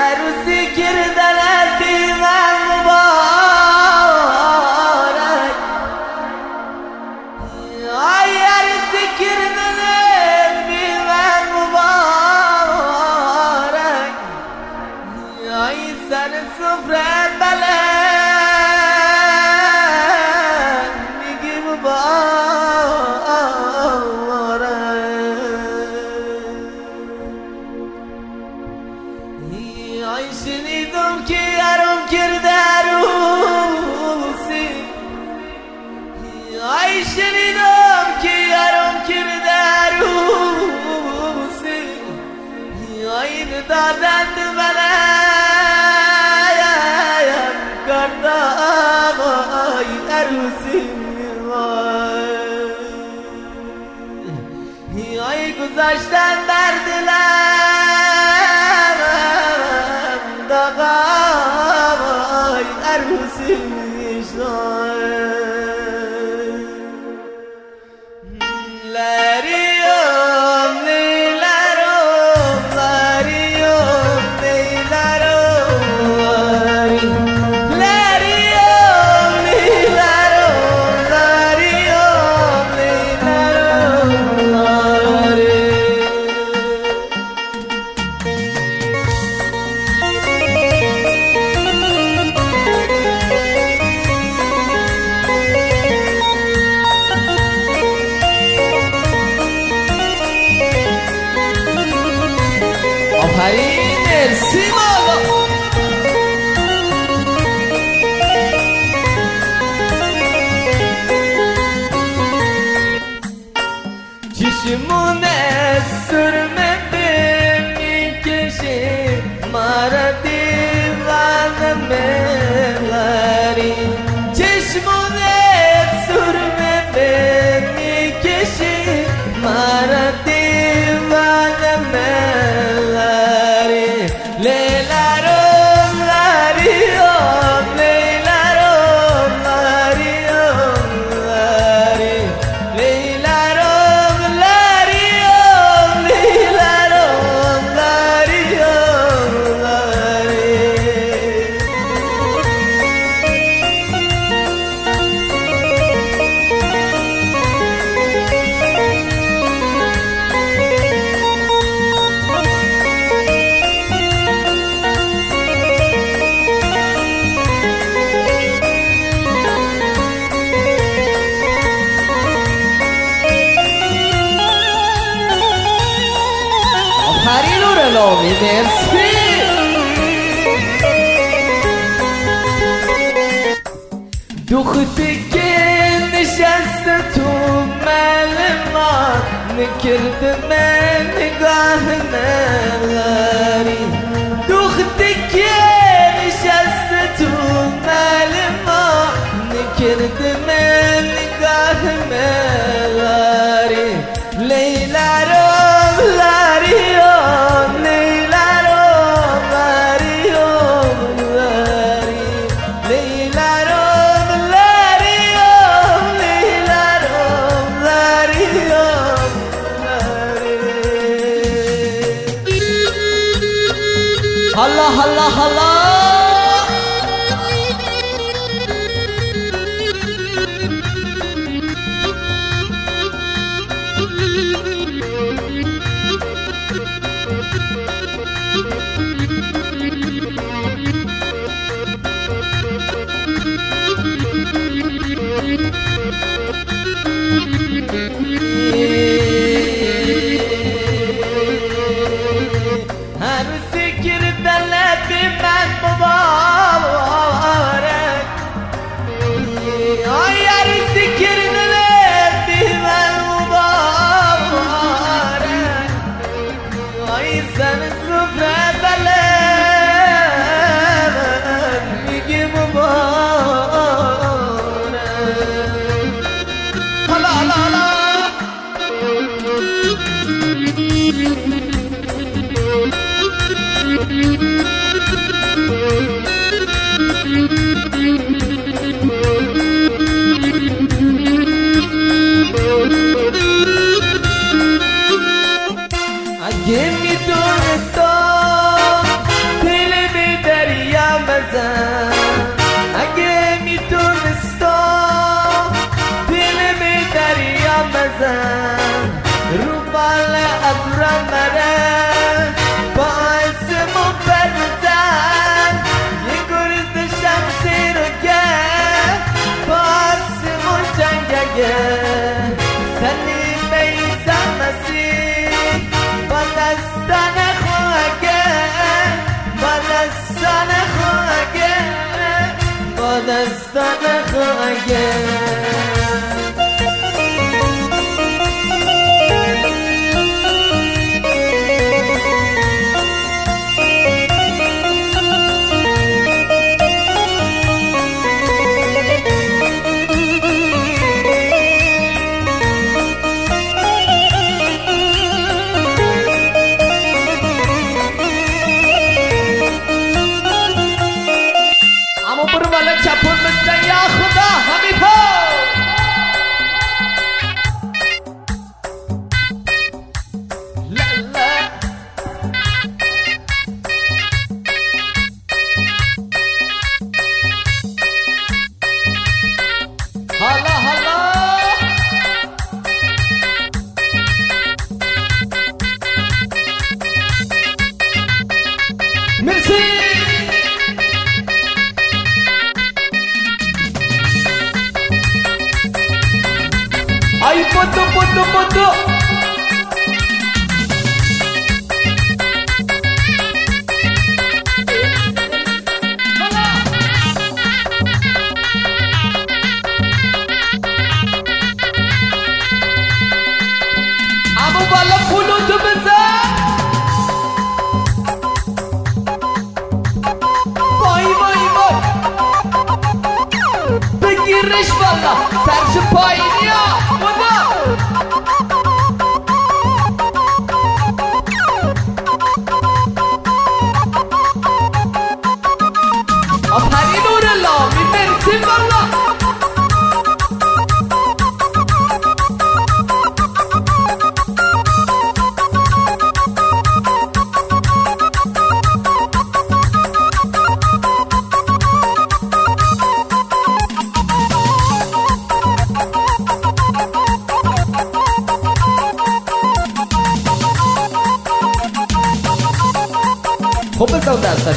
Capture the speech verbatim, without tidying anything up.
عروسی کردن بی من مبارک آی عروسی کردن بی من مبارک آی سر سفره بلند میگی آی شنیدم که یارم کرده عروسی آی شنیدم که یارم کرده عروسی آی دادند بلایم کردم آی عروسی آی گذاشتن بر دلم داغم آی عروسی لریوم لیلروم لریوم لیلروم لریوم لیلروم لریوم آفرین مرسی مالا چشمون سرمه میکشی مرا دیوانه می‌بری چشمون سرمه میکشی مرا دیوانه می‌بری لیلروم لریوم لیلروم لریوم لری لیلروم لریوم لیلروم لریوم لری آفرین نورالامی مرسی دختری که نشسته تو ملمان نکرده من نگاه نگاری دختری که نشسته تو ملمان نکرده من نگاه نگاری لیلروم لریوم لیلروم لریوم لری لیلروم لریوم لیلروم لریوم لری هلا هلا هلا عروسی کردن لبی من مبارک آی عروسی کردن لبی من مبارک آی زن سفره بلند میگی مبارک حالا حالا حالا اگه میدونستم دل دیگه. چپون بزن یا خدا همین ها. حالا حالا مرسی. Ay, foto, foto, foto. Amo bala pulun tu besar. Boy, boy, boy. Begiriş bala. Serçe payniya. آفرین نور لامی مرسی والا. خب بزن دستش